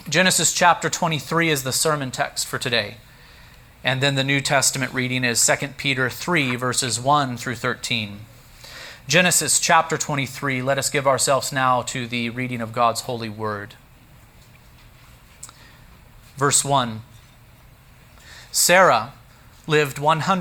Genesis chapter 23 is the sermon text for today. And then the New Testament reading is 2 Peter 3, verses 1 through 13. Genesis chapter 23, let us give ourselves now to the reading of God's holy word. Verse 1. Sarah lived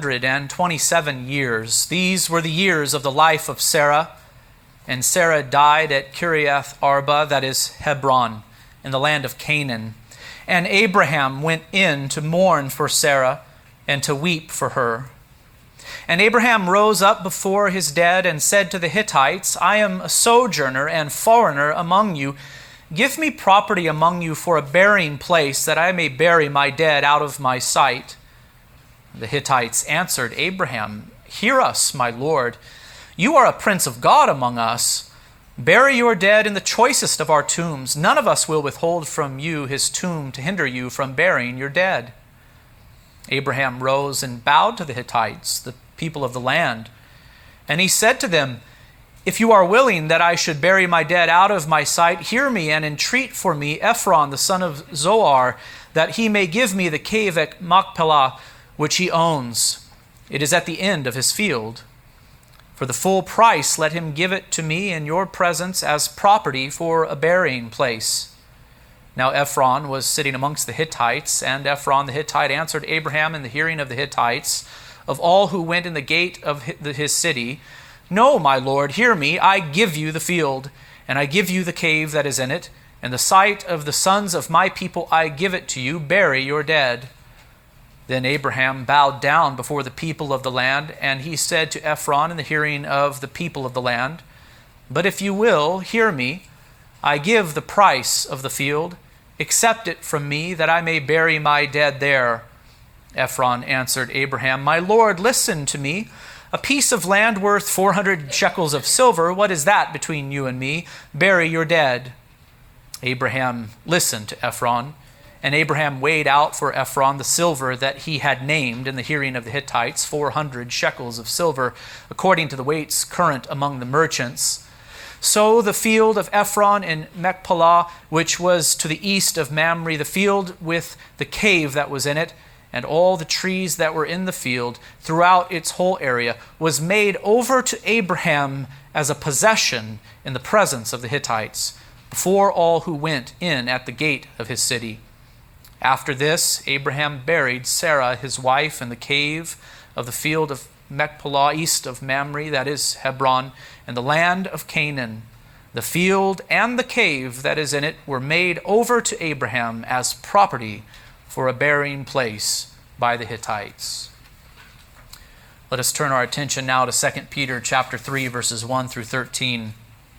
127 years. These were the years of the life of Sarah. And Sarah died at Kiriath Arba, that is Hebron, in the land of Canaan. And Abraham went in to mourn for Sarah and to weep for her. And Abraham rose up before his dead and said to the Hittites, I am a sojourner and foreigner among you. Give me property among you for a burying place, that I may bury my dead out of my sight. The Hittites answered Abraham, Hear us, my lord. You are a prince of God among us. Bury your dead in the choicest of our tombs. None of us will withhold from you his tomb to hinder you from burying your dead. Abraham rose and bowed to the Hittites, the people of the land. And he said to them, If you are willing that I should bury my dead out of my sight, hear me and entreat for me Ephron, the son of Zohar, that he may give me the cave at Machpelah, which he owns. It is at the end of his field. For the full price, let him give it to me in your presence as property for a burying place. Now Ephron was sitting amongst the Hittites, and Ephron the Hittite answered Abraham in the hearing of the Hittites, of all who went in the gate of his city, No, my lord, hear me, I give you the field, and I give you the cave that is in it, and the site of the sons of my people I give it to you, bury your dead. Then Abraham bowed down before the people of the land, and he said to Ephron in the hearing of the people of the land, But if you will, hear me, I give the price of the field. Accept it from me, that I may bury my dead there. Ephron answered Abraham, My lord, listen to me. A piece of land worth 400 shekels of silver, what is that between you and me? Bury your dead. Abraham listened to Ephron. And Abraham weighed out for Ephron the silver that he had named in the hearing of the Hittites, 400 shekels of silver, according to the weights current among the merchants. So the field of Ephron in Machpelah, which was to the east of Mamre, the field with the cave that was in it, and all the trees that were in the field throughout its whole area, was made over to Abraham as a possession in the presence of the Hittites, before all who went in at the gate of his city. After this, Abraham buried Sarah, his wife, in the cave of the field of Machpelah, east of Mamre, that is Hebron, in the land of Canaan. The field and the cave that is in it were made over to Abraham as property for a burying place by the Hittites. Let us turn our attention now to 2 Peter chapter 3, verses 1 through 13.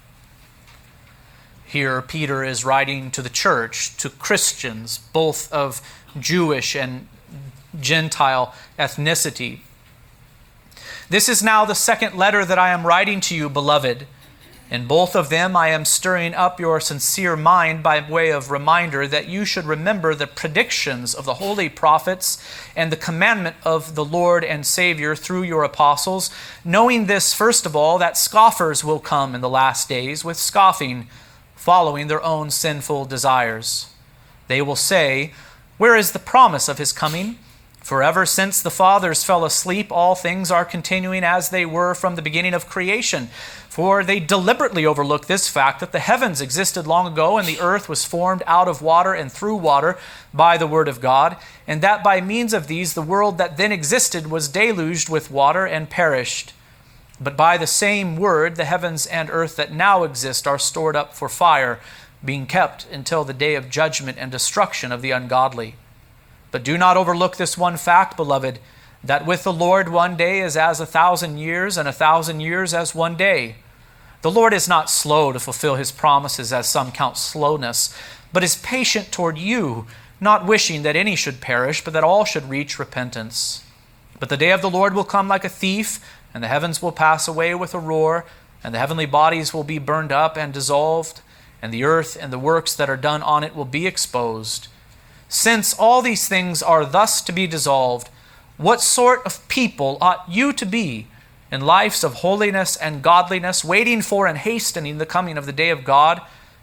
Here, Peter is writing to the church, to Christians, both of Jewish and Gentile ethnicity. This is now the second letter that I am writing to you, beloved. In both of them I am stirring up your sincere mind by way of reminder that you should remember the predictions of the holy prophets and the commandment of the Lord and Savior through your apostles, knowing this, first of all, that scoffers will come in the last days with scoffing, following their own sinful desires. They will say, Where is the promise of his coming? For ever since the fathers fell asleep, all things are continuing as they were from the beginning of creation. For they deliberately overlook this fact that the heavens existed long ago, and the earth was formed out of water and through water by the word of God, and that by means of these the world that then existed was deluged with water and perished. But by the same word, the heavens and earth that now exist are stored up for fire, being kept until the day of judgment and destruction of the ungodly. But do not overlook this one fact, beloved, that with the Lord 1 day is as 1,000 years, and 1,000 years as 1 day. The Lord is not slow to fulfill his promises, as some count slowness, but is patient toward you, not wishing that any should perish, but that all should reach repentance. But the day of the Lord will come like a thief, and the heavens will pass away with a roar, and the heavenly bodies will be burned up and dissolved, and the earth and the works that are done on it will be exposed. Since all these things are thus to be dissolved, what sort of people ought you to be in lives of holiness and godliness, waiting for and hastening the coming of the day of God,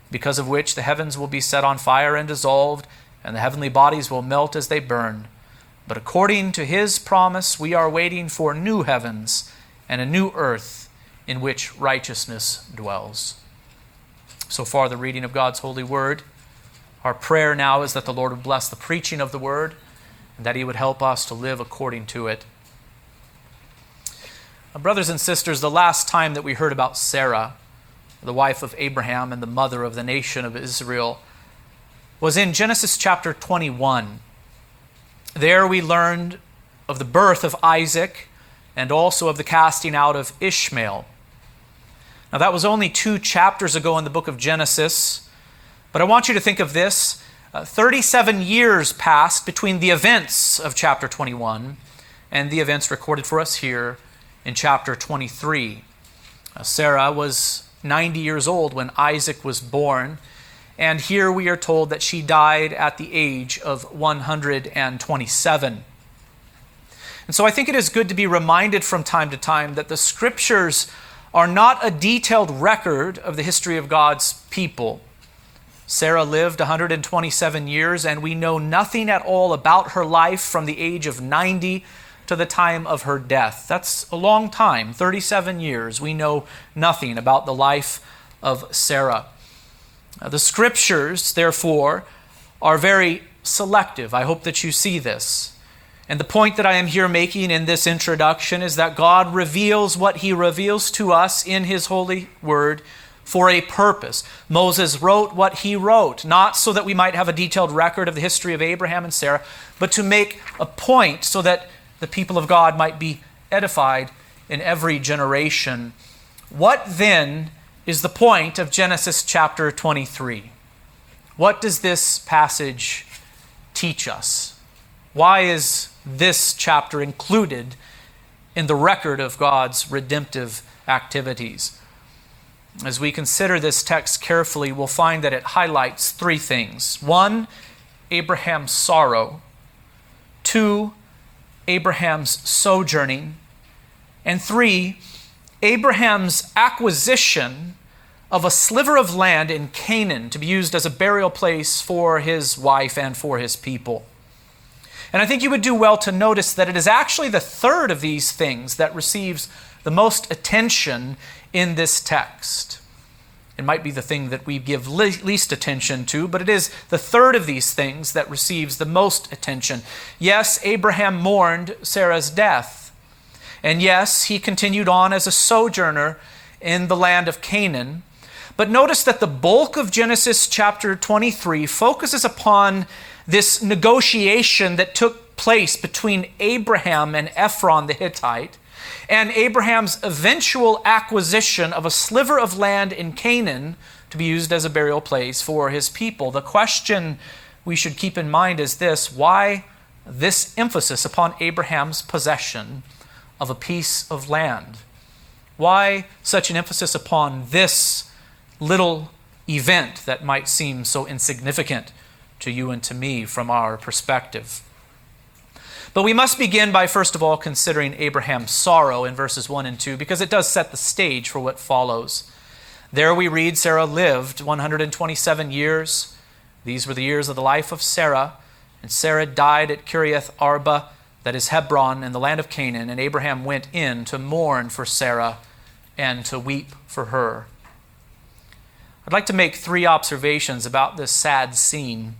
because of which the heavens will be set on fire and dissolved, and the heavenly bodies will melt as they burn. But according to his promise, we are waiting for new heavens and a new earth in which righteousness dwells. So far, the reading of God's holy word. Our prayer now is that the Lord would bless the preaching of the word and that he would help us to live according to it. Brothers and sisters, the last time that we heard about Sarah, the wife of Abraham and the mother of the nation of Israel, was in Genesis chapter 21. There we learned of the birth of Isaac and also of the casting out of Ishmael. Now that was only 2 chapters ago in the book of Genesis, but I want you to think of this. 37 years passed between the events of chapter 21 and the events recorded for us here in chapter 23. Sarah was 90 years old when Isaac was born, and here we are told that she died at the age of 127. And so I think it is good to be reminded from time to time that the Scriptures are not a detailed record of the history of God's people. Sarah lived 127 years, and we know nothing at all about her life from the age of 90 to the time of her death. That's a long time, 37 years. We know nothing about the life of Sarah. The Scriptures, therefore, are very selective. I hope that you see this. And the point that I am here making in this introduction is that God reveals what he reveals to us in his holy word for a purpose. Moses wrote what he wrote, not so that we might have a detailed record of the history of Abraham and Sarah, but to make a point so that the people of God might be edified in every generation. What then is the point of Genesis chapter 23? What does this passage teach us? Why is this chapter included in the record of God's redemptive activities? As we consider this text carefully, we'll find that it highlights 3 things. 1, Abraham's sorrow. 2, Abraham's sojourning. And 3, Abraham's acquisition of a sliver of land in Canaan to be used as a burial place for his wife and for his people. And I think you would do well to notice that it is actually the third of these things that receives the most attention in this text. It might be the thing that we give least attention to, but it is the third of these things that receives the most attention. Yes, Abraham mourned Sarah's death. And yes, he continued on as a sojourner in the land of Canaan. But notice that the bulk of Genesis chapter 23 focuses upon this negotiation that took place between Abraham and Ephron the Hittite, and Abraham's eventual acquisition of a sliver of land in Canaan to be used as a burial place for his people. The question we should keep in mind is this: why this emphasis upon Abraham's possession of a piece of land? Why such an emphasis upon this little event that might seem so insignificant to you and to me from our perspective? But we must begin by first of all considering Abraham's sorrow in verses 1 and 2, because it does set the stage for what follows. There we read Sarah lived 127 years. These were the years of the life of Sarah. And Sarah died at Kiriath Arba, that is Hebron, in the land of Canaan. And Abraham went in to mourn for Sarah and to weep for her. I'd like to make 3 observations about this sad scene.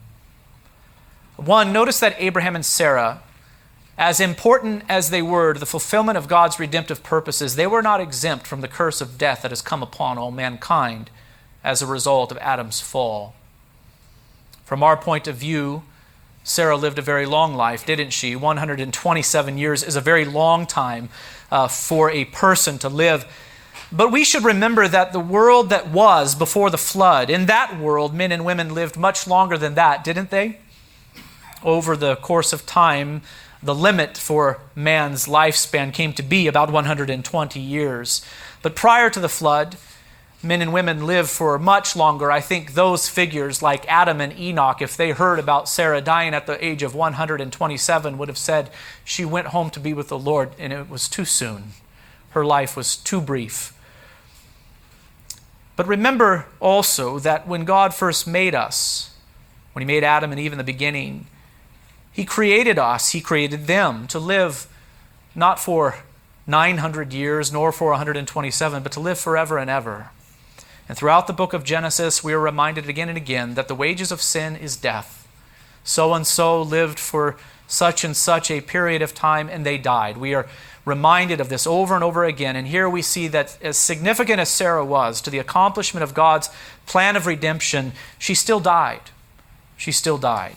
1, notice that Abraham and Sarah, as important as they were to the fulfillment of God's redemptive purposes, they were not exempt from the curse of death that has come upon all mankind as a result of Adam's fall. From our point of view, Sarah lived a very long life, didn't she? 127 years is a very long time for a person to live. But we should remember that the world that was before the flood, in that world, men and women lived much longer than that, didn't they? Over the course of time, the limit for man's lifespan came to be about 120 years. But prior to the flood, men and women lived for much longer. I think those figures like Adam and Enoch, if they heard about Sarah dying at the age of 127, would have said she went home to be with the Lord and it was too soon. Her life was too brief. But remember also that when God first made us, when he made Adam and Eve in the beginning, he created us, he created them to live not for 900 years nor for 127, but to live forever and ever. And throughout the book of Genesis, we are reminded again and again that the wages of sin is death. So-and-so lived for such and such a period of time and they died. We are reminded of this over and over again. And here we see that as significant as Sarah was to the accomplishment of God's plan of redemption, she still died. She still died.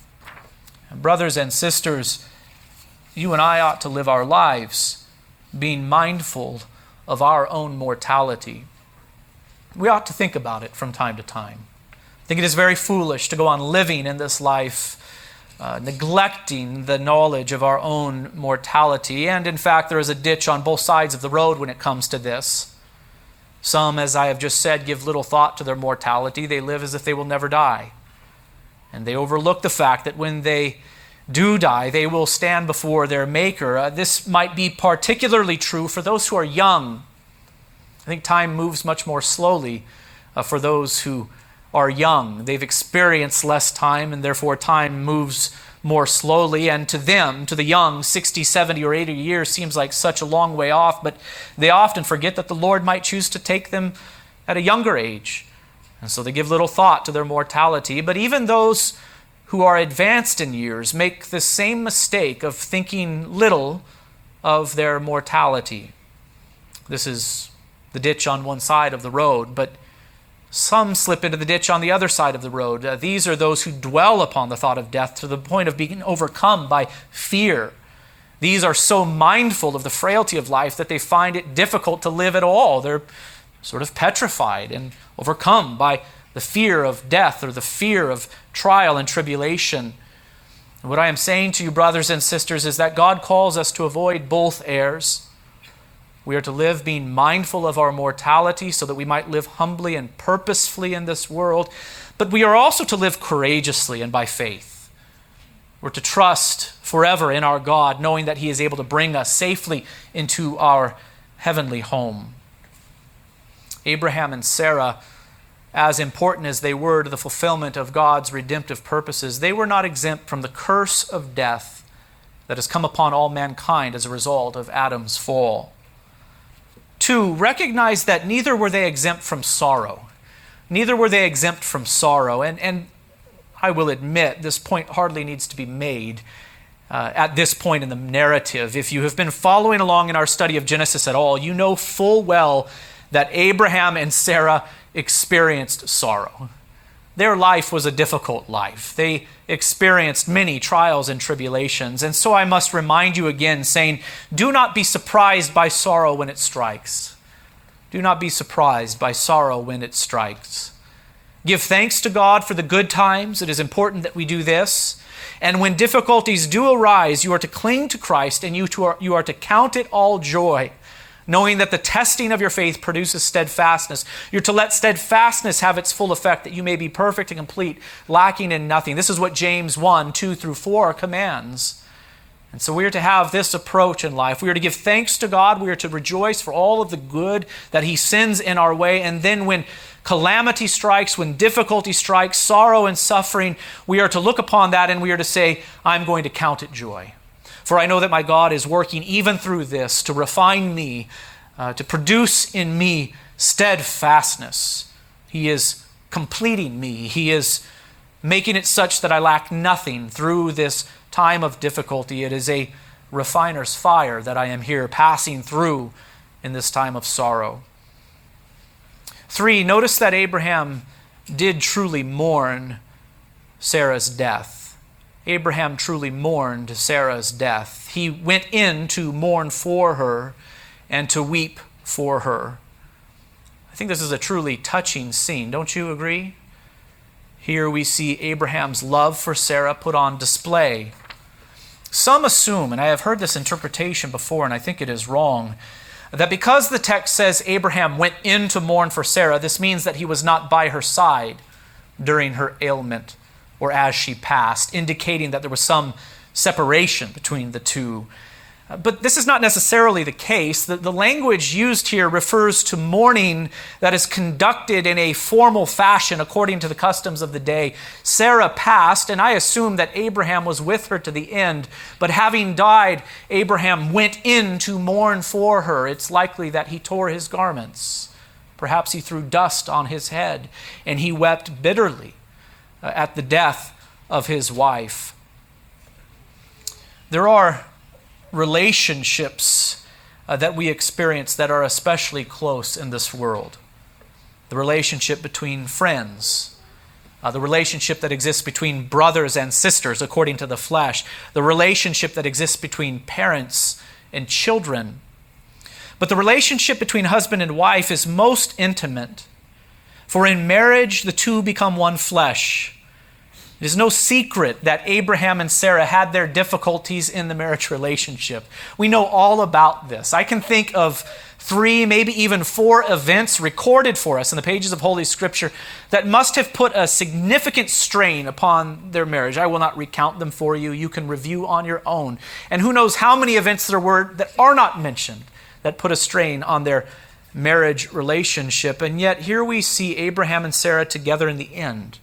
And brothers and sisters, you and I ought to live our lives being mindful of our own mortality. We ought to think about it from time to time. I think it is very foolish to go on living in this life neglecting the knowledge of our own mortality. And in fact, there is a ditch on both sides of the road when it comes to this. Some, as I have just said, give little thought to their mortality. They live as if they will never die. And they overlook the fact that when they do die, they will stand before their Maker. This might be particularly true for those who are young. I think time moves much more slowly for those who are young. They've experienced less time, and therefore time moves more slowly. And to them, to the young, 60, 70, or 80 years seems like such a long way off, but they often forget that the Lord might choose to take them at a younger age. And so they give little thought to their mortality. But even those who are advanced in years make the same mistake of thinking little of their mortality. This is the ditch on one side of the road, but some slip into the ditch on the other side of the road. These are those who dwell upon the thought of death to the point of being overcome by fear. These are so mindful of the frailty of life that they find it difficult to live at all. They're sort of petrified and overcome by the fear of death or the fear of trial and tribulation. And what I am saying to you, brothers and sisters, is that God calls us to avoid both errors. We are to live being mindful of our mortality so that we might live humbly and purposefully in this world. But we are also to live courageously and by faith. We're to trust forever in our God, knowing that he is able to bring us safely into our heavenly home. Abraham and Sarah, as important as they were to the fulfillment of God's redemptive purposes, they were not exempt from the curse of death that has come upon all mankind as a result of Adam's fall. 2, recognize that neither were they exempt from sorrow. Neither were they exempt from sorrow. And I will admit, this point hardly needs to be made at this point in the narrative. If you have been following along in our study of Genesis at all, you know full well that Abraham and Sarah experienced sorrow. Their life was a difficult life. They experienced many trials and tribulations. And so I must remind you again, saying, do not be surprised by sorrow when it strikes. Do not be surprised by sorrow when it strikes. Give thanks to God for the good times. It is important that we do this. And when difficulties do arise, you are to cling to Christ and you are to count it all joy, knowing that the testing of your faith produces steadfastness. You're to let steadfastness have its full effect, that you may be perfect and complete, lacking in nothing. This is what James 1, 2 through 4 commands. And so we are to have this approach in life. We are to give thanks to God. We are to rejoice for all of the good that he sends in our way. And then when calamity strikes, when difficulty strikes, sorrow and suffering, we are to look upon that and we are to say, I'm going to count it joy. For I know that my God is working even through this to refine me, to produce in me steadfastness. He is completing me. He is making it such that I lack nothing through this time of difficulty. It is a refiner's fire that I am here passing through in this time of sorrow. 3, notice that Abraham did truly mourn Sarah's death. Abraham truly mourned Sarah's death. He went in to mourn for her and to weep for her. I think this is a truly touching scene. Don't you agree? Here we see Abraham's love for Sarah put on display. Some assume, and I have heard this interpretation before, and I think it is wrong, that because the text says Abraham went in to mourn for Sarah, this means that he was not by her side during her ailment or as she passed, indicating that there was some separation between the two. But this is not necessarily the case. The language used here refers to mourning that is conducted in a formal fashion according to the customs of the day. Sarah passed, and I assume that Abraham was with her to the end. But having died, Abraham went in to mourn for her. It's likely that he tore his garments. Perhaps he threw dust on his head, and he wept bitterly at the death of his wife. There are relationships that we experience that are especially close in this world. The relationship between friends, the relationship that exists between brothers and sisters according to the flesh, the relationship that exists between parents and children. But the relationship between husband and wife is most intimate, for in marriage the two become one flesh. It is no secret that Abraham and Sarah had their difficulties in the marriage relationship. We know all about this. I can think of 3, maybe even 4 events recorded for us in the pages of Holy Scripture that must have put a significant strain upon their marriage. I will not recount them for you. You can review on your own. And who knows how many events there were that are not mentioned that put a strain on their marriage relationship. And yet here we see Abraham and Sarah together in the end.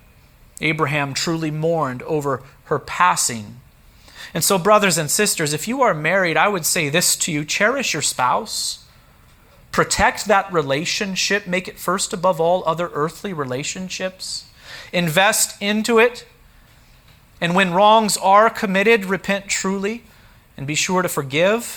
Abraham truly mourned over her passing. And so, brothers and sisters, if you are married, I would say this to you: cherish your spouse. Protect that relationship. Make it first above all other earthly relationships. Invest into it. And when wrongs are committed, repent truly and be sure to forgive,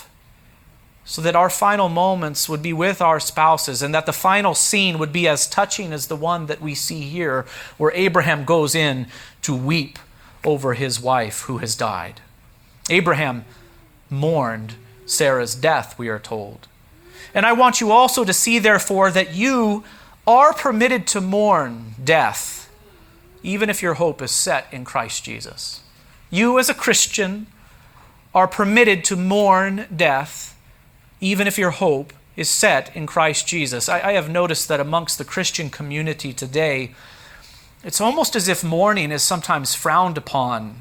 so that our final moments would be with our spouses and that the final scene would be as touching as the one that we see here, where Abraham goes in to weep over his wife who has died. Abraham mourned Sarah's death, we are told. And I want you also to see, therefore, that you are permitted to mourn death, even if your hope is set in Christ Jesus. You as a Christian are permitted to mourn death, even if your hope is set in Christ Jesus. I have noticed that amongst the Christian community today, it's almost as if mourning is sometimes frowned upon,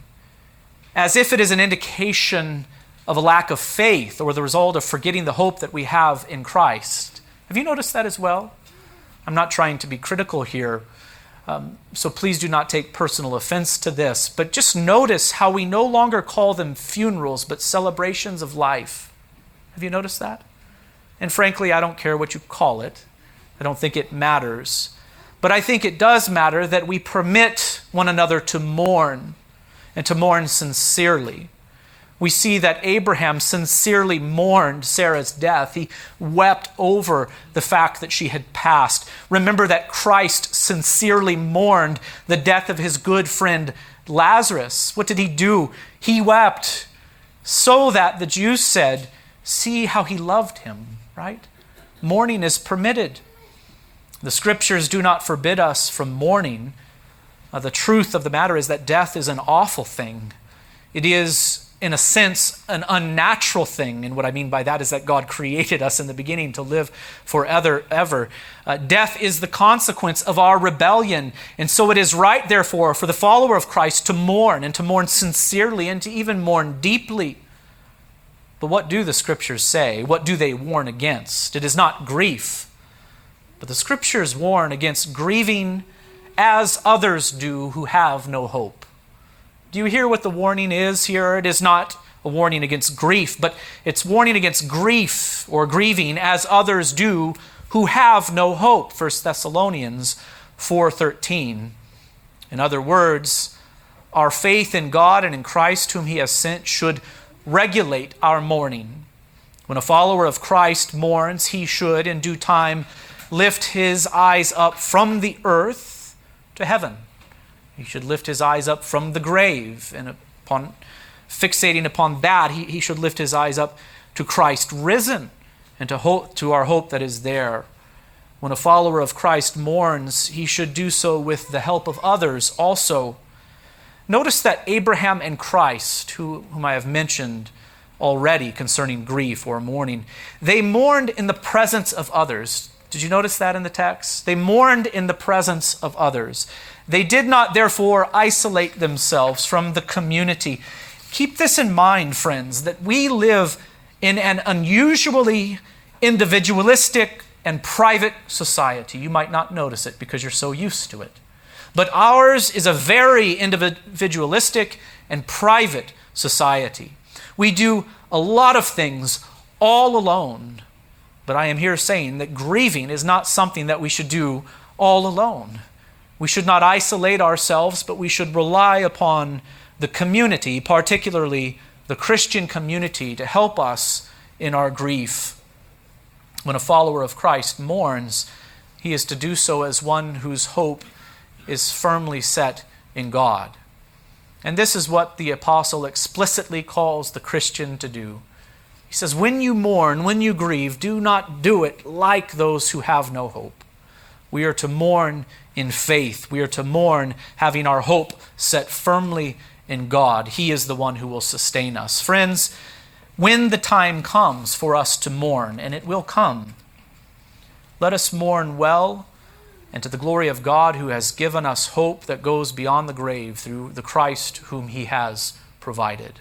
as if it is an indication of a lack of faith or the result of forgetting the hope that we have in Christ. Have you noticed that as well? I'm not trying to be critical here, so please do not take personal offense to this, but just notice how we no longer call them funerals, but celebrations of life. Have you noticed that? And frankly, I don't care what you call it. I don't think it matters. But I think it does matter that we permit one another to mourn, and to mourn sincerely. We see that Abraham sincerely mourned Sarah's death. He wept over the fact that she had passed. Remember that Christ sincerely mourned the death of his good friend Lazarus. What did he do? He wept so that the Jews said, "See how he loved him," right? Mourning is permitted. The Scriptures do not forbid us from mourning. The truth of the matter is that death is an awful thing. It is, in a sense, an unnatural thing. And what I mean by that is that God created us in the beginning to live forever. Death is the consequence of our rebellion. And so it is right, therefore, for the follower of Christ to mourn, and to mourn sincerely, and to even mourn deeply. But what do the Scriptures say? What do they warn against? It is not grief, but the Scriptures warn against grieving as others do who have no hope. Do you hear what the warning is here? It is not a warning against grief, but it's warning against grief or grieving as others do who have no hope. 1 Thessalonians 4:13. In other words, our faith in God and in Christ whom He has sent should regulate our mourning. When a follower of Christ mourns, he should, in due time, lift his eyes up from the earth to heaven. He should lift his eyes up from the grave, and upon fixating upon that, he should lift his eyes up to Christ risen, and to our hope that is there. When a follower of Christ mourns, he should do so with the help of others also. Notice that Abraham and Christ, whom I have mentioned already concerning grief or mourning, they mourned in the presence of others. Did you notice that in the text? They mourned in the presence of others. They did not, therefore, isolate themselves from the community, Keep this in mind, friends, that we live in an unusually individualistic and private society. You might not notice it because you're so used to it. But ours is a very individualistic and private society. We do a lot of things all alone. But I am here saying that grieving is not something that we should do all alone. We should not isolate ourselves, but we should rely upon the community, particularly the Christian community, to help us in our grief. When a follower of Christ mourns, he is to do so as one whose hope is firmly set in God. And this is what the apostle explicitly calls the Christian to do. He says, when you mourn, when you grieve, do not do it like those who have no hope. We are to mourn in faith. We are to mourn having our hope set firmly in God. He is the one who will sustain us. Friends, when the time comes for us to mourn, and it will come, let us mourn well and to the glory of God, who has given us hope that goes beyond the grave through the Christ whom he has provided.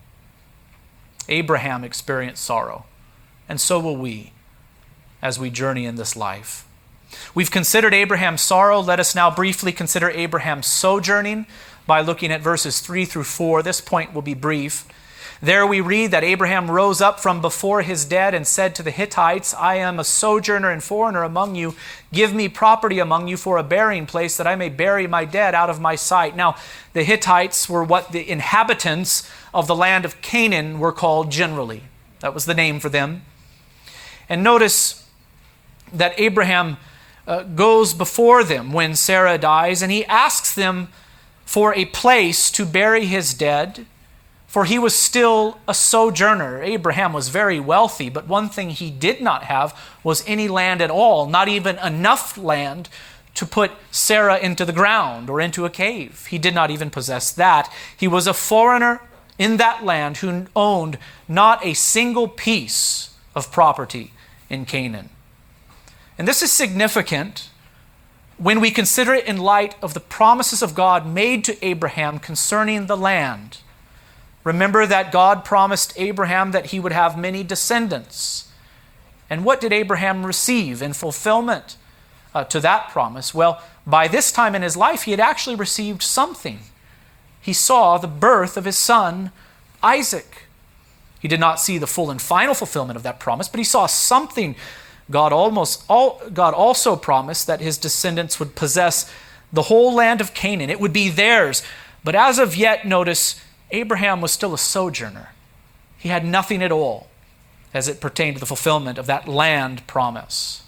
Abraham experienced sorrow, and so will we as we journey in this life. We've considered Abraham's sorrow. Let us now briefly consider Abraham's sojourning by looking at verses 3 through 4. This point will be brief. There we read that Abraham rose up from before his dead and said to the Hittites, I am a sojourner and foreigner among you. Give me property among you for a burying place, that I may bury my dead out of my sight. Now, the Hittites were what the inhabitants of the land of Canaan were called generally. That was the name for them. And notice that Abraham goes before them when Sarah dies, and he asks them for a place to bury his dead, for he was still a sojourner. Abraham was very wealthy, but one thing he did not have was any land at all, not even enough land to put Sarah into the ground or into a cave. He did not even possess that. He was a foreigner in that land who owned not a single piece of property in Canaan. And this is significant when we consider it in light of the promises of God made to Abraham concerning the land. Remember that God promised Abraham that he would have many descendants. And what did Abraham receive in fulfillment to that promise? Well, by this time in his life, he had actually received something. He saw the birth of his son, Isaac. He did not see the full and final fulfillment of that promise, but he saw something. God also promised that his descendants would possess the whole land of Canaan. It would be theirs. But as of yet, notice, Abraham was still a sojourner. He had nothing at all as it pertained to the fulfillment of that land promise.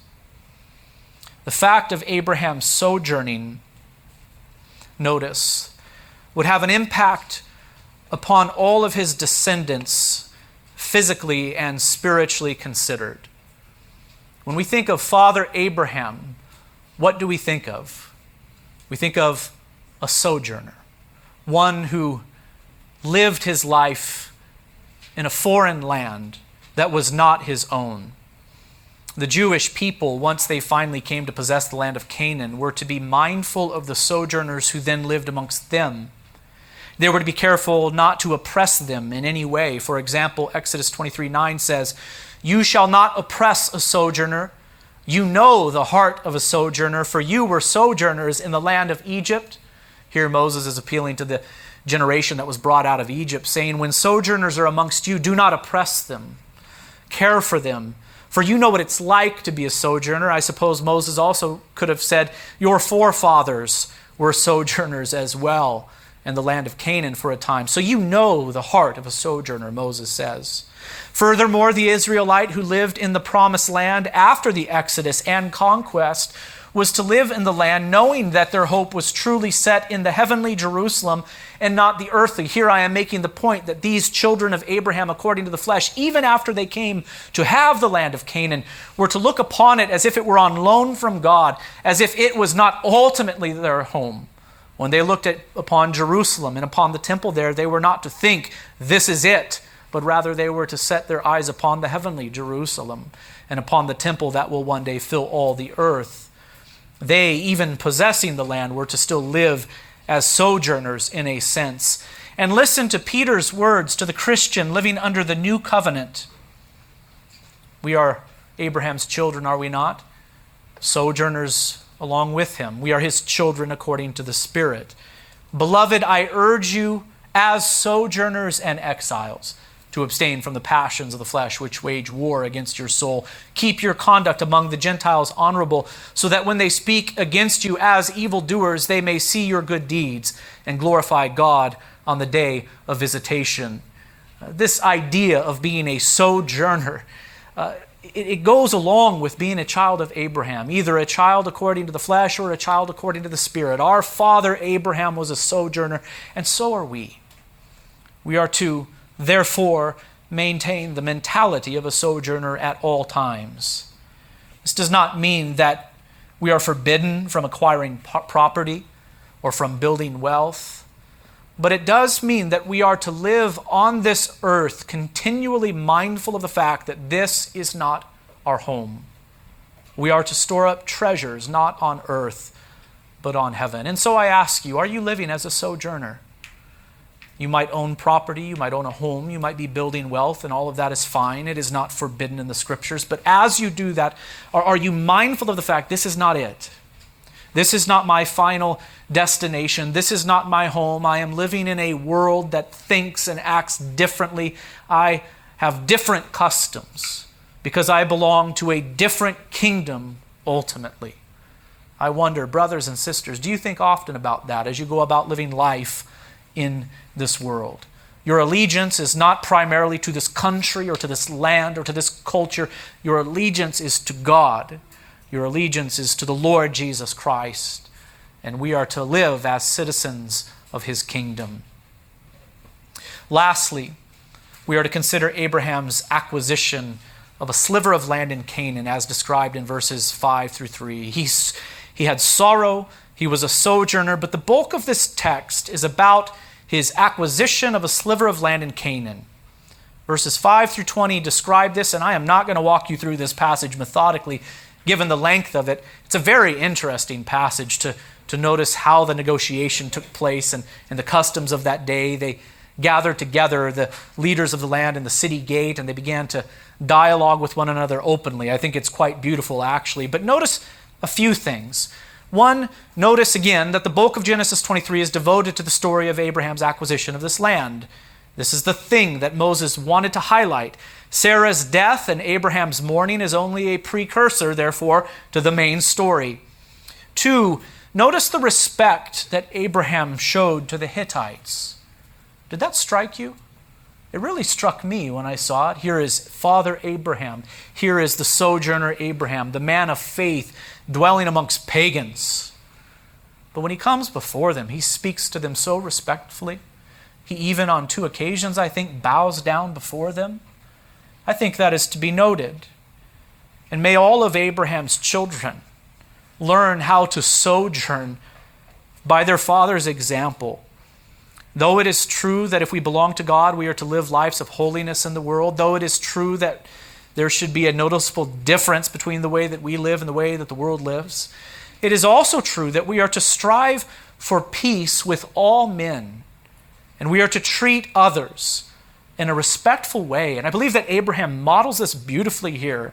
The fact of Abraham's sojourning, notice, would have an impact upon all of his descendants, physically and spiritually considered. When we think of Father Abraham, what do we think of? We think of a sojourner, one who lived his life in a foreign land that was not his own. The Jewish people, once they finally came to possess the land of Canaan, were to be mindful of the sojourners who then lived amongst them. They were to be careful not to oppress them in any way. For example, Exodus 23:9 says, "You shall not oppress a sojourner. You know the heart of a sojourner, for you were sojourners in the land of Egypt." Here Moses is appealing to the generation that was brought out of Egypt, saying, when sojourners are amongst you, do not oppress them. Care for them, for you know what it's like to be a sojourner. I suppose Moses also could have said, your forefathers were sojourners as well in the land of Canaan for a time. So you know the heart of a sojourner, Moses says. Furthermore, the Israelite who lived in the promised land after the Exodus and conquest was to live in the land knowing that their hope was truly set in the heavenly Jerusalem and not the earthly. Here I am making the point that these children of Abraham, according to the flesh, even after they came to have the land of Canaan, were to look upon it as if it were on loan from God, as if it was not ultimately their home. When they looked upon Jerusalem and upon the temple there, they were not to think, this is it, but rather they were to set their eyes upon the heavenly Jerusalem and upon the temple that will one day fill all the earth. They, even possessing the land, were to still live as sojourners in a sense. And listen to Peter's words to the Christian living under the new covenant. We are Abraham's children, are we not? Sojourners along with him. We are his children according to the Spirit. Beloved, I urge you as sojourners and exiles to abstain from the passions of the flesh which wage war against your soul. Keep your conduct among the Gentiles honorable, so that when they speak against you as evildoers, they may see your good deeds and glorify God on the day of visitation. This idea of being a sojourner, it goes along with being a child of Abraham, either a child according to the flesh or a child according to the Spirit. Our father Abraham was a sojourner, and so are we. We are to, therefore, maintain the mentality of a sojourner at all times. This does not mean that we are forbidden from acquiring property or from building wealth, but it does mean that we are to live on this earth continually mindful of the fact that this is not our home. We are to store up treasures not on earth, but on heaven. And so I ask you, are you living as a sojourner? You might own property, you might own a home, you might be building wealth, and all of that is fine. It is not forbidden in the Scriptures. But as you do that, are you mindful of the fact this is not it? This is not my final destination. This is not my home. I am living in a world that thinks and acts differently. I have different customs because I belong to a different kingdom ultimately. I wonder, brothers and sisters, do you think often about that as you go about living life in this world? Your allegiance is not primarily to this country or to this land or to this culture. Your allegiance is to God. Your allegiance is to the Lord Jesus Christ. And we are to live as citizens of his kingdom. Lastly, we are to consider Abraham's acquisition of a sliver of land in Canaan as described in verses 5 through 3. He had sorrow, he was a sojourner, but the bulk of this text is about his acquisition of a sliver of land in Canaan. Verses 5 through 20 describe this, and I am not going to walk you through this passage methodically, given the length of it. It's a very interesting passage to notice how the negotiation took place and the customs of that day. They gathered together, the leaders of the land in the city gate, and they began to dialogue with one another openly. I think it's quite beautiful, actually. But notice a few things. One, notice again that the bulk of Genesis 23 is devoted to the story of Abraham's acquisition of this land. This is the thing that Moses wanted to highlight. Sarah's death and Abraham's mourning is only a precursor, therefore, to the main story. Two, notice the respect that Abraham showed to the Hittites. Did that strike you? It really struck me when I saw it. Here is Father Abraham. Here is the sojourner Abraham, the man of faith, dwelling amongst pagans. But when he comes before them, he speaks to them so respectfully. He even on 2 occasions, I think, bows down before them. I think that is to be noted. And may all of Abraham's children learn how to sojourn by their father's example. Though it is true that if we belong to God, we are to live lives of holiness in the world, though it is true that there should be a noticeable difference between the way that we live and the way that the world lives, it is also true that we are to strive for peace with all men, and we are to treat others in a respectful way. And I believe that Abraham models this beautifully here.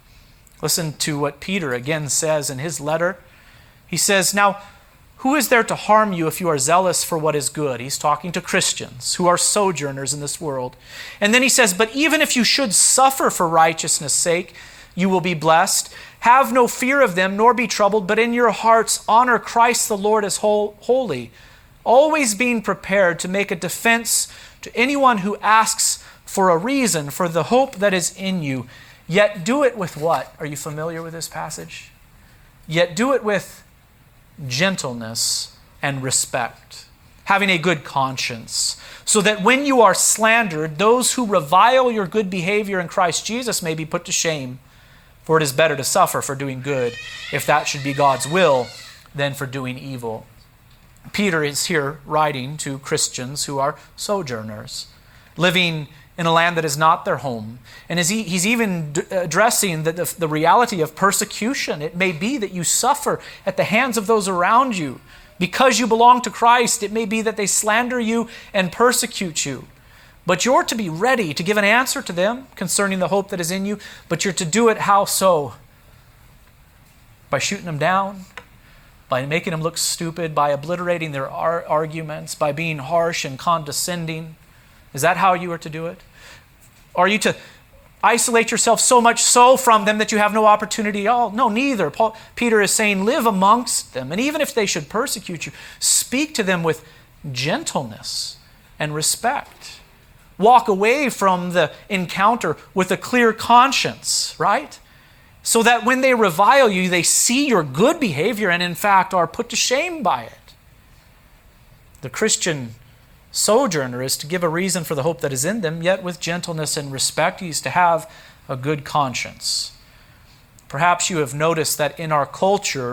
Listen to what Peter again says in his letter. He says, "Now, who is there to harm you if you are zealous for what is good?" He's talking to Christians who are sojourners in this world. And then he says, "But even if you should suffer for righteousness' sake, you will be blessed. Have no fear of them, nor be troubled, but in your hearts honor Christ the Lord as holy, always being prepared to make a defense to anyone who asks for a reason for the hope that is in you. Yet do it with" what? Are you familiar with this passage? "Yet do it with gentleness and respect, having a good conscience, so that when you are slandered, those who revile your good behavior in Christ Jesus may be put to shame. For it is better to suffer for doing good, if that should be God's will, than for doing evil." Peter is here writing to Christians who are sojourners, living in a land that is not their home. And he's even addressing the reality of persecution. It may be that you suffer at the hands of those around you Because you belong to Christ, it may be that they slander you and persecute you. But you're to be ready to give an answer to them concerning the hope that is in you. But you're to do it how so? By shooting them down, by making them look stupid, by obliterating their arguments, by being harsh and condescending. Is that how you are to do it? Are you to isolate yourself so much so from them that you have no opportunity at all? No, neither. Peter is saying, live amongst them. And even if they should persecute you, speak to them with gentleness and respect. Walk away from the encounter with a clear conscience, right? So that when they revile you, they see your good behavior and in fact are put to shame by it. The Christian sojourner is to give a reason for the hope that is in them, yet with gentleness and respect. He is to have a good conscience. Perhaps you have noticed that in our culture,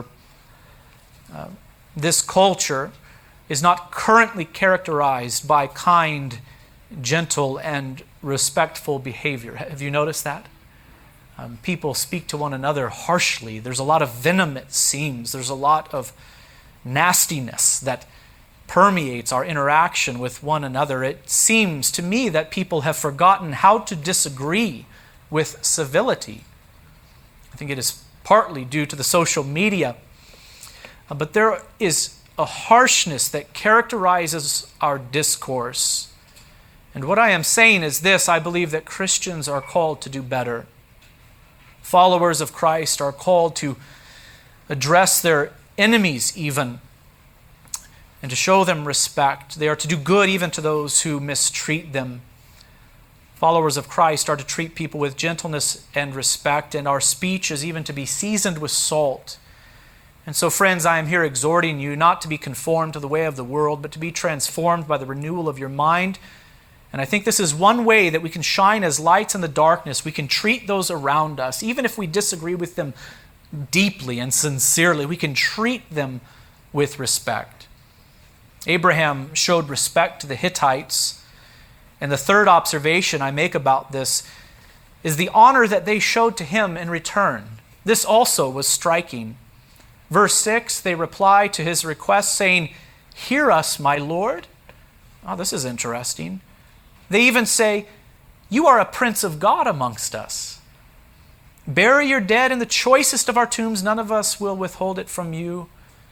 this culture is not currently characterized by kind, gentle, and respectful behavior. Have you noticed that? People speak to one another harshly. There's a lot of venom, it seems. There's a lot of nastiness that permeates our interaction with one another. It seems to me that people have forgotten how to disagree with civility. I think it is partly due to the social media. But there is a harshness that characterizes our discourse. And what I am saying is this: I believe that Christians are called to do better. Followers of Christ are called to address their enemies even, and to show them respect. They are to do good even to those who mistreat them. Followers of Christ are to treat people with gentleness and respect, and our speech is even to be seasoned with salt. And so, friends, I am here exhorting you not to be conformed to the way of the world, but to be transformed by the renewal of your mind. And I think this is one way that we can shine as lights in the darkness. We can treat those around us, even if we disagree with them deeply and sincerely, we can treat them with respect. Abraham showed respect to the Hittites. And the third observation I make about this is the honor that they showed to him in return. This also was striking. Verse 6, they reply to his request saying, "Hear us, my Lord." Oh, this is interesting. They even say, "You are a prince of God amongst us. Bury your dead in the choicest of our tombs. None of us will withhold it from you.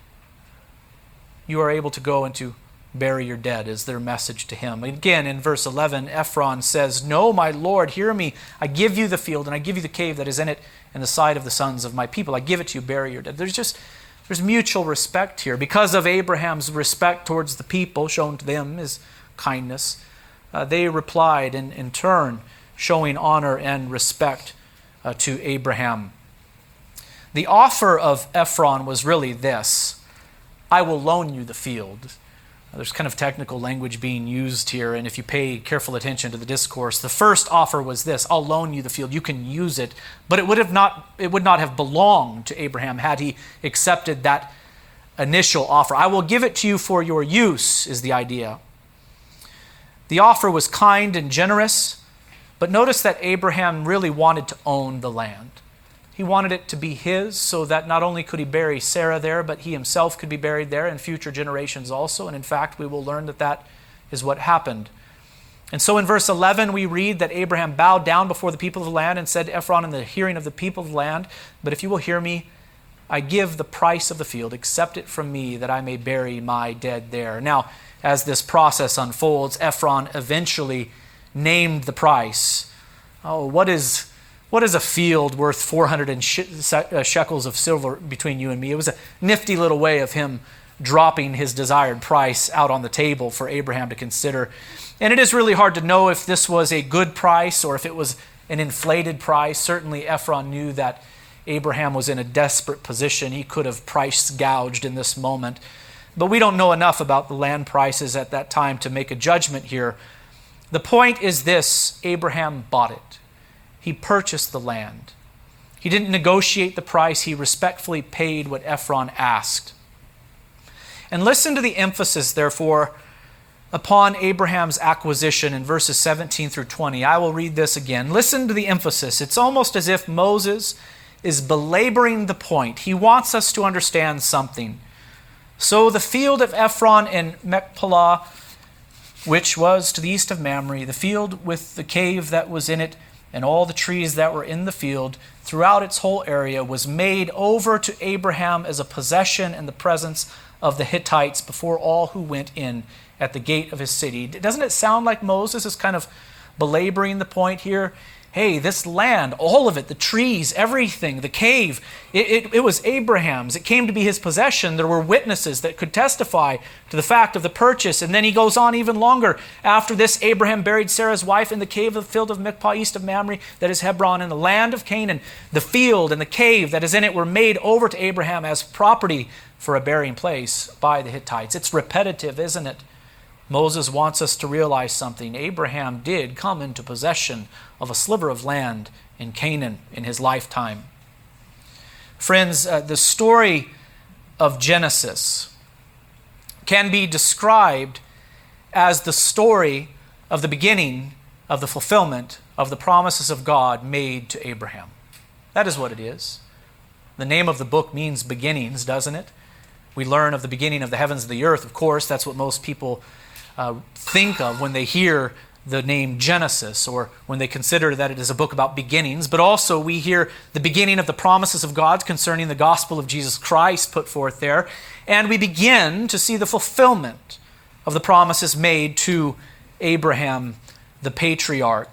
You are able to go and to bury your dead," is their message to him. Again, in verse 11, Ephron says, "No, my Lord, hear me. I give you the field and I give you the cave that is in it in the sight of the sons of my people. I give it to you, bury your dead." There's mutual respect here. Because of Abraham's respect towards the people, shown to them his kindness, they replied in turn, showing honor and respect to Abraham. The offer of Ephron was really this: "I will loan you the field." There's kind of technical language being used here, and if you pay careful attention to the discourse, the first offer was this: "I'll loan you the field, you can use it." But it would not have belonged to Abraham had he accepted that initial offer. "I will give it to you for your use," is the idea. The offer was kind and generous, but notice that Abraham really wanted to own the land. He wanted it to be his, so that not only could he bury Sarah there, but he himself could be buried there and future generations also. And in fact, we will learn that that is what happened. And so in verse 11, we read that Abraham bowed down before the people of the land and said to Ephron in the hearing of the people of the land, "But if you will hear me, I give the price of the field. Accept it from me that I may bury my dead there." Now, as this process unfolds, Ephron eventually named the price. Oh, what is a field worth 400 shekels of silver between you and me? It was a nifty little way of him dropping his desired price out on the table for Abraham to consider. And it is really hard to know if this was a good price or if it was an inflated price. Certainly Ephron knew that Abraham was in a desperate position. He could have price gouged in this moment. But we don't know enough about the land prices at that time to make a judgment here. The point is this: Abraham bought it. He purchased the land. He didn't negotiate the price. He respectfully paid what Ephron asked. And listen to the emphasis, therefore, upon Abraham's acquisition in verses 17 through 20. I will read this again. Listen to the emphasis. It's almost as if Moses is belaboring the point. He wants us to understand something. So the field of Ephron and Machpelah, which was to the east of Mamre, the field with the cave that was in it, and all the trees that were in the field, throughout its whole area, was made over to Abraham as a possession in the presence of the Hittites before all who went in at the gate of his city. Doesn't it sound like Moses is kind of belaboring the point here? Hey, this land, all of it, the trees, everything, the cave, it was Abraham's. It came to be his possession. There were witnesses that could testify to the fact of the purchase. And then he goes on even longer. After this, Abraham buried Sarah's wife in the cave of the field of Machpelah, east of Mamre, that is Hebron, in the land of Canaan. The field and the cave that is in it were made over to Abraham as property for a burying place by the Hittites. It's repetitive, isn't it? Moses wants us to realize something. Abraham did come into possession of a sliver of land in Canaan in his lifetime. Friends, the story of Genesis can be described as the story of the beginning of the fulfillment of the promises of God made to Abraham. That is what it is. The name of the book means beginnings, doesn't it? We learn of the beginning of the heavens and the earth. Of course, that's what most people think of when they hear the name Genesis, or when they consider that it is a book about beginnings. But also we hear the beginning of the promises of God concerning the gospel of Jesus Christ put forth there. And we begin to see the fulfillment of the promises made to Abraham, the patriarch.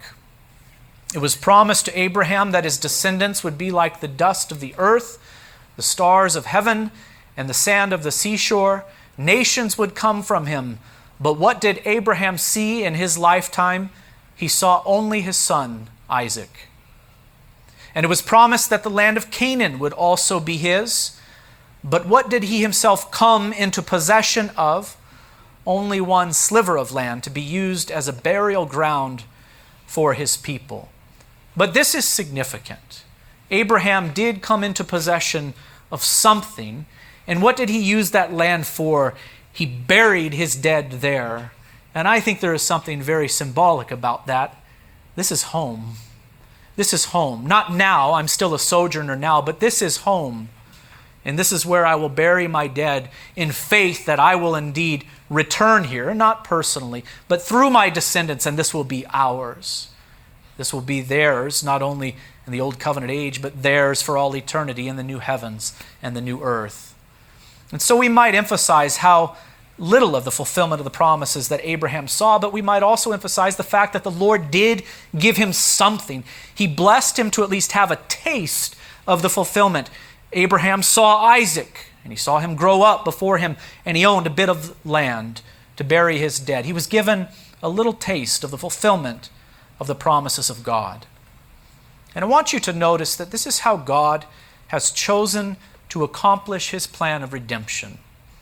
It was promised to Abraham that his descendants would be like the dust of the earth, the stars of heaven, and the sand of the seashore. Nations would come from him. But what did Abraham see in his lifetime? He saw only his son, Isaac. And it was promised that the land of Canaan would also be his. But what did he himself come into possession of? Only one sliver of land to be used as a burial ground for his people. But this is significant. Abraham did come into possession of something. And what did he use that land for? He buried his dead there. And I think there is something very symbolic about that. This is home. This is home. Not now, I'm still a sojourner now, but this is home. And this is where I will bury my dead in faith that I will indeed return here, not personally, but through my descendants, and this will be ours. This will be theirs, not only in the old covenant age, but theirs for all eternity in the new heavens and the new earth. And so we might emphasize how little of the fulfillment of the promises that Abraham saw, but we might also emphasize the fact that the Lord did give him something. He blessed him to at least have a taste of the fulfillment. Abraham saw Isaac, and he saw him grow up before him, and he owned a bit of land to bury his dead. He was given a little taste of the fulfillment of the promises of God. And I want you to notice that this is how God has chosen to accomplish his plan of redemption.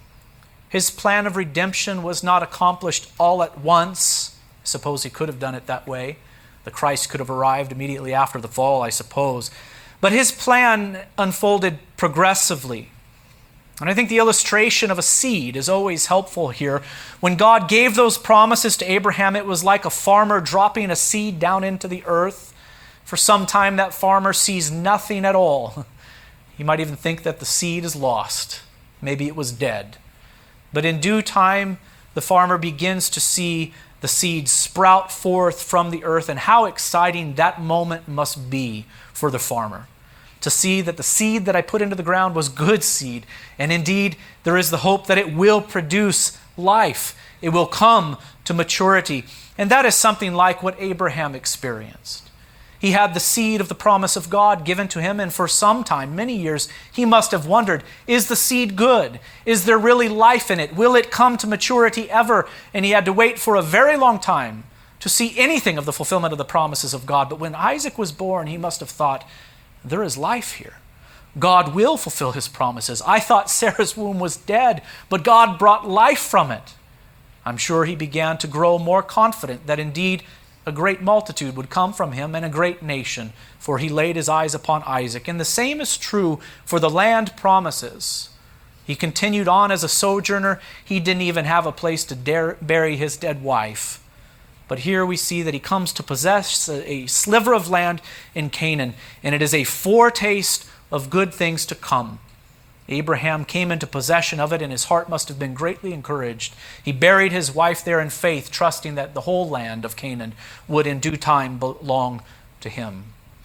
His plan of redemption was not accomplished all at once. I suppose he could have done it that way. The Christ could have arrived immediately after the fall, I suppose. But his plan unfolded progressively. And I think the illustration of a seed is always helpful here. When God gave those promises to Abraham, it was like a farmer dropping a seed down into the earth. For some time, that farmer sees nothing at all. You might even think that the seed is lost. Maybe it was dead. But in due time, the farmer begins to see the seed sprout forth from the earth, and how exciting that moment must be for the farmer. To see that the seed that I put into the ground was good seed. And indeed, there is the hope that it will produce life. It will come to maturity. And that is something like what Abraham experienced. He had the seed of the promise of God given to him, and for some time, many years, he must have wondered, is the seed good? Is there really life in it? Will it come to maturity ever? And he had to wait for a very long time to see anything of the fulfillment of the promises of God. But when Isaac was born, he must have thought, there is life here. God will fulfill his promises. I thought Sarah's womb was dead, but God brought life from it. I'm sure he began to grow more confident that indeed a great multitude would come from him and a great nation, for he laid his eyes upon Isaac. And the same is true for the land promises. He continued on as a sojourner. He didn't even have a place to bury his dead wife. But here we see that he comes to possess a sliver of land in Canaan, and it is a foretaste of good things to come. Abraham came into possession of it, and his heart must have been greatly encouraged. He buried his wife there in faith, trusting that the whole land of Canaan would in due time belong to him.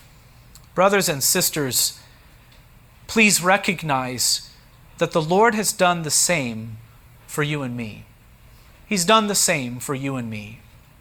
Brothers and sisters, please recognize that the Lord has done the same for you and me. He's done the same for you and me.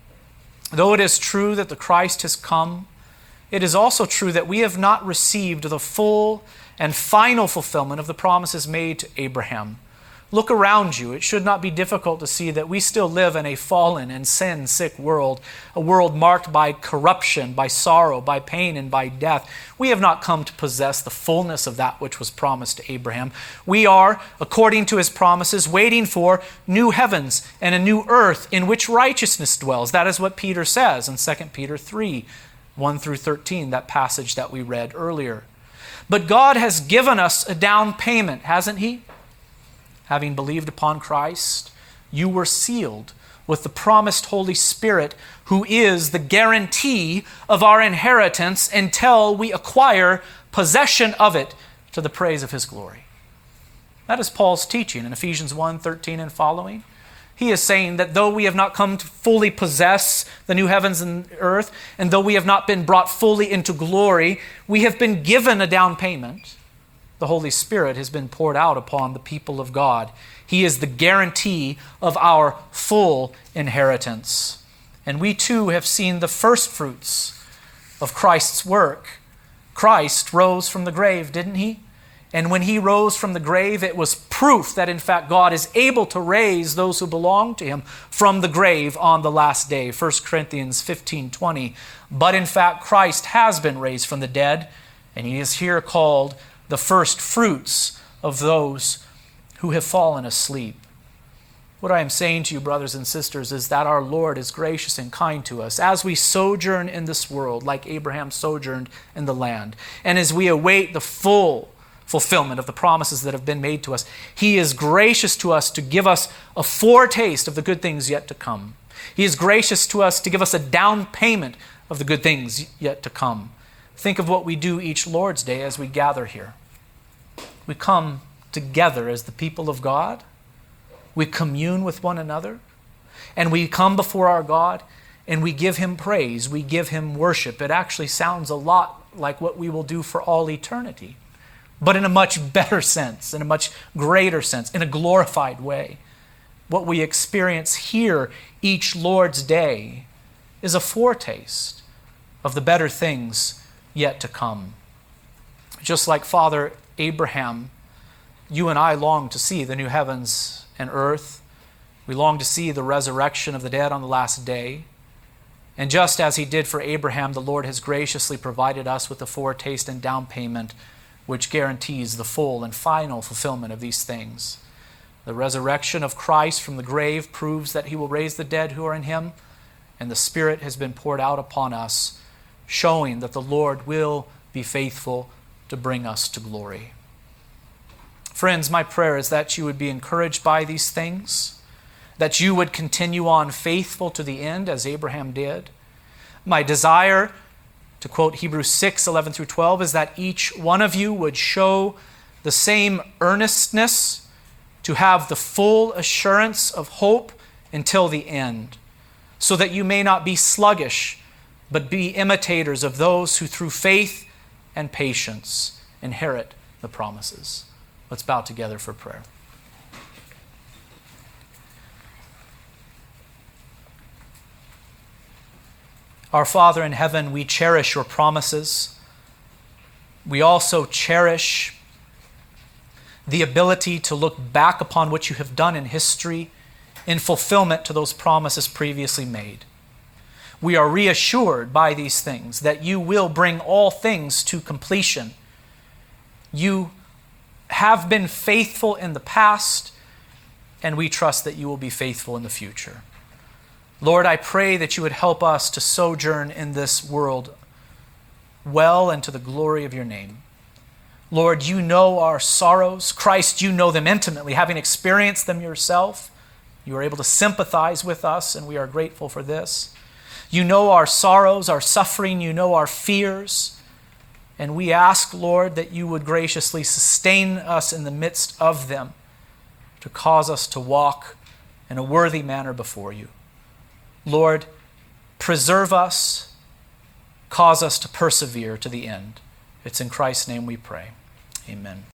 Though it is true that the Christ has come, it is also true that we have not received the full and final fulfillment of the promises made to Abraham. Look around you. It should not be difficult to see that we still live in a fallen and sin-sick world, a world marked by corruption, by sorrow, by pain, and by death. We have not come to possess the fullness of that which was promised to Abraham. We are, according to his promises, waiting for new heavens and a new earth in which righteousness dwells. That is what Peter says in 2 Peter 3, 1 through 13, that passage that we read earlier. But God has given us a down payment, hasn't he? Having believed upon Christ, you were sealed with the promised Holy Spirit, who is the guarantee of our inheritance until we acquire possession of it to the praise of his glory. That is Paul's teaching in Ephesians 1:13 and following. He is saying that though we have not come to fully possess the new heavens and earth, and though we have not been brought fully into glory, we have been given a down payment. The Holy Spirit has been poured out upon the people of God. He is the guarantee of our full inheritance. And we too have seen the first fruits of Christ's work. Christ rose from the grave, didn't he? And when he rose from the grave, it was proof that in fact God is able to raise those who belong to him from the grave on the last day. 1 Corinthians 15:20. But in fact Christ has been raised from the dead, and he is here called the first fruits of those who have fallen asleep. What I am saying to you, brothers and sisters, is that our Lord is gracious and kind to us as we sojourn in this world like Abraham sojourned in the land. And as we await the full fulfillment of the promises that have been made to us, he is gracious to us to give us a foretaste of the good things yet to come. He is gracious to us to give us a down payment of the good things yet to come. Think of what we do each Lord's Day as we gather here. We come together as the people of God. We commune with one another. And we come before our God and we give him praise. We give him worship. It actually sounds a lot like what we will do for all eternity, but in a much better sense, in a much greater sense, in a glorified way. What we experience here each Lord's Day is a foretaste of the better things yet to come. Just like Father Abraham, you and I long to see the new heavens and earth. We long to see the resurrection of the dead on the last day. And just as he did for Abraham, the Lord has graciously provided us with a foretaste and down payment which guarantees the full and final fulfillment of these things. The resurrection of Christ from the grave proves that he will raise the dead who are in him, and the Spirit has been poured out upon us, showing that the Lord will be faithful to bring us to glory. Friends, my prayer is that you would be encouraged by these things, that you would continue on faithful to the end as Abraham did. My desire, to quote Hebrews 6:11 through 12, is that each one of you would show the same earnestness to have the full assurance of hope until the end, so that you may not be sluggish, but be imitators of those who through faith and patience inherit the promises. Let's bow together for prayer. Our Father in heaven, we cherish your promises. We also cherish the ability to look back upon what you have done in history in fulfillment to those promises previously made. We are reassured by these things that you will bring all things to completion. You have been faithful in the past, and we trust that you will be faithful in the future. Lord, I pray that you would help us to sojourn in this world well and to the glory of your name. Lord, you know our sorrows. Christ, you know them intimately, having experienced them yourself. You are able to sympathize with us, and we are grateful for this. You know our sorrows, our suffering. You know our fears. And we ask, Lord, that you would graciously sustain us in the midst of them to cause us to walk in a worthy manner before you. Lord, preserve us, cause us to persevere to the end. It's in Christ's name we pray. Amen.